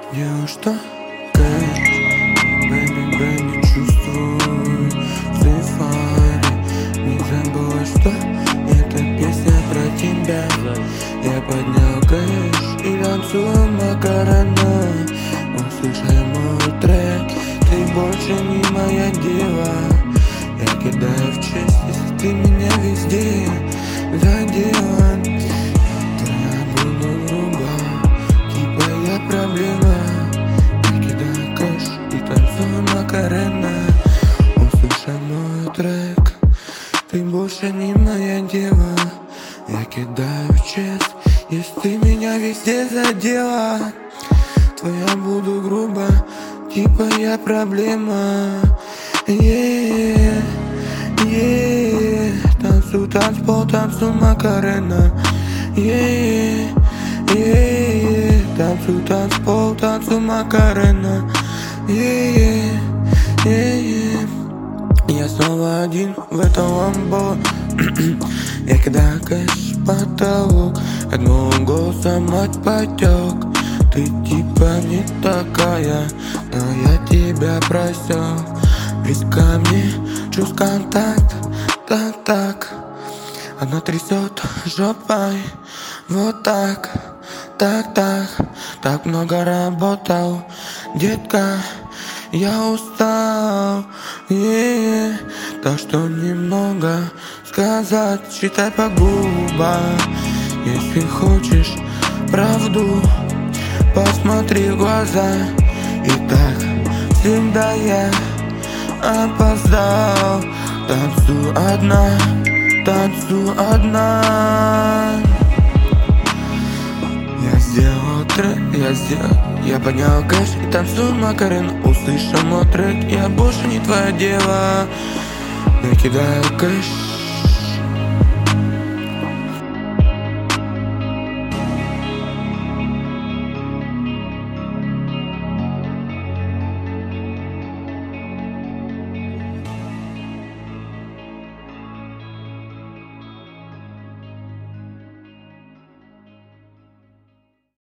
Неужто кэш, бэби, чувствуй цифры. Не забыла, что эта песня про тебя. Я поднял кэш и танцую Макарена. Услышай мой трек, ты больше не моя дева. Я кидаю в честь, если ты меня везде задела. Я буду грубо, типа я проблема. Я кидаю кэш и танцую Макарена. Услышай мой трек, ты больше не моя дева. Я кидаю в честь, если ты меня везде задела. Твоя буду грубо, типа я проблема. Танцуй, танцпол, танцуй Макарена. Танцуй, танцпол, танцуй Макарена. Я снова один в этом ламбо. Я кидаю кэш в потолок. Одним голосом отпотек. Ты типа не такая, но я тебя просек. Близко мне, чувств контакт, так. Она трясет жопой, вот так. Так много работал, детка, я устал. Так что немного сказать, считай по губам. Если хочешь правду, посмотри в глаза. И так всегда я опоздал. Танцую одна. Я сделал трек, я поднял кэш и танцую Макарена. Услышал мой трек, я больше не твоя дева. Я кидаю кэш